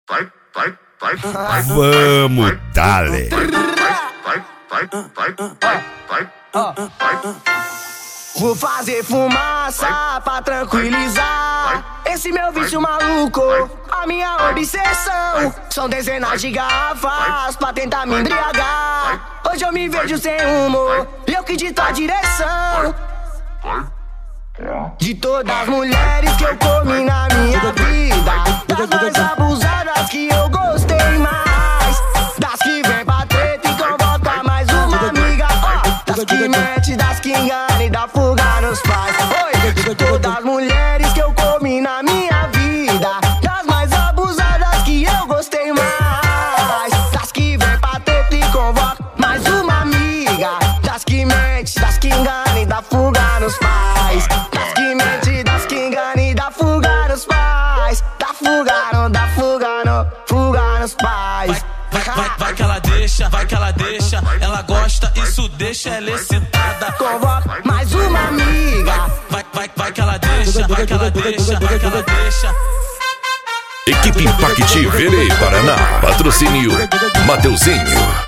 Vamos, dale. Vou fazer fumaça pra tranquilizar esse meu vício maluco, a minha obsessão. São dezenas de garrafas pra tentar me embriagar. Hoje eu me vejo sem rumo, eu que dito a direção. De todas as mulheres que eu comi na minha vida, das mais abusadas que eu gostei mais, das que vem pra treta e convoca mais uma amiga, das que mete, das que engana e dá fuga nos pais. Oi, de todas as mulheres que eu comi na minha vida, das mais abusadas que eu gostei mais, das que vem pra treta e convoca mais uma amiga, das que mete, das que engana e dá fuga nos pais, das que mete, das que engana e dá fuga nos pais, dá fuga nos pais. Vai que ela deixa, vai que ela deixa. Ela gosta, isso deixa ela excitada. Convoca mais uma amiga. Vai que ela deixa, vai que ela deixa, vai que ela deixa. Equipe Impact Verei Paraná. Patrocínio Mateuzinho.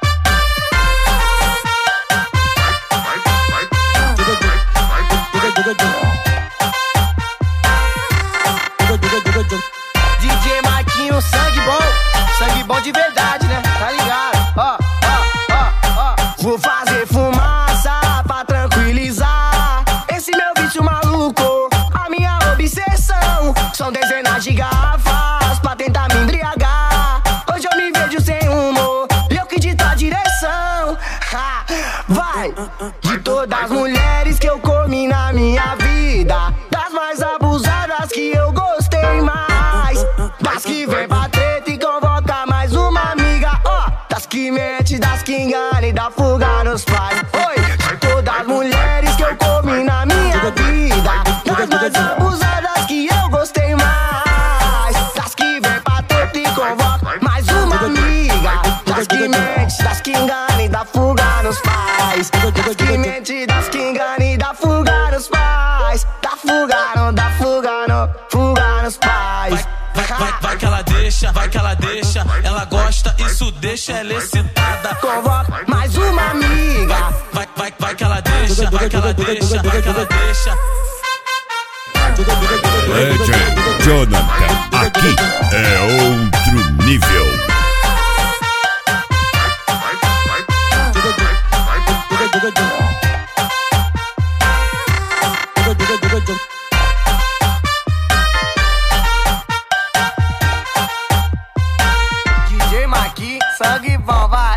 DJ Marquinho, sangue bom de verdade, né? Tá ligado? Vou fazer fumaça pra tranquilizar esse meu vício maluco, a minha obsessão. São dezenas de garrafas pra tentar me embriagar. Hoje eu me vejo sem rumo, eu que dito a direção. Vai! De todas as mulheres que eu comi na minha vida, das mais abusadas que eu gostei mais, das que vem pra treta e convoca mais uma amiga, das que mete, das que engana e dá fuga nos pais. Oi, de todas as mulheres que eu comi na minha vida, das mais abusadas que eu gostei mais, das que vem pra treta e convoca mais uma amiga, das que mete, das que engana e dá fuga nos pais, das que mete, das que engana e dá fuga nos pais, dá fuga nos pais. Vai que ela deixa, vai que ela deixa. Ela gosta, isso deixa ela excitada. Convoca mais uma amiga. Vai que ela deixa, vai que ela deixa, vai que ela deixa. Legend Jonathan, aqui é outro nível. DJ Maqui, sangue bom, vai.